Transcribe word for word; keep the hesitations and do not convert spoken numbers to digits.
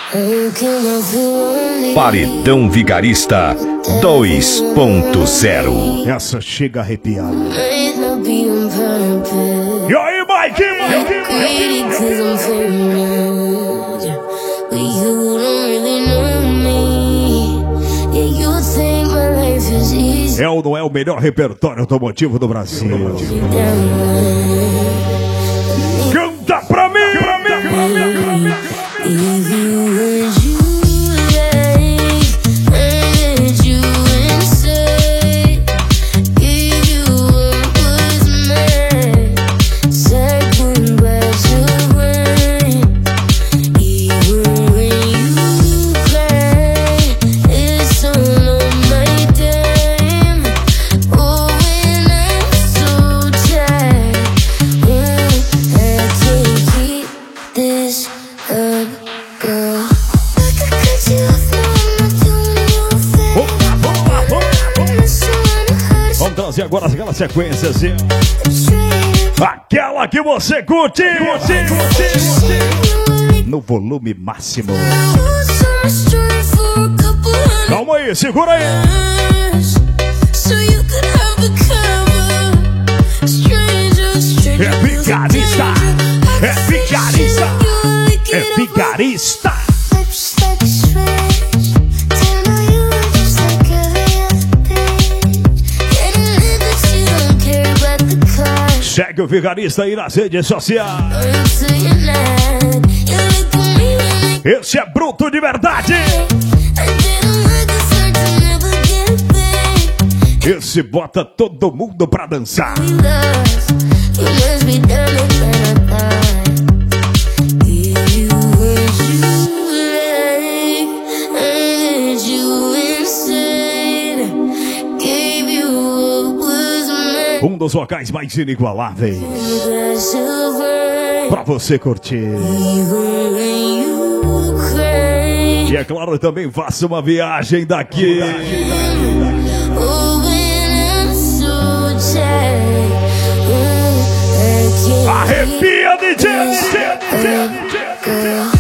Paredão Vigarista dois ponto zero. Essa chega arrepiada. E aí, Mike? É ou não é o melhor repertório automotivo do Brasil? Canta pra mim! Pra mim, pra mim, pra mim. E agora aquela sequência assim. Aquela que você curte, curte, curte, curte. No volume máximo. Calma aí, segura aí. É vigarista, é vigarista, é vigarista. Segue o Vigarista aí nas redes sociais. Esse é bruto de verdade. Esse bota todo mundo pra dançar. Um dos vocais mais inigualáveis pra você curtir. E é claro, também faça uma viagem daqui. Arrepia, D J!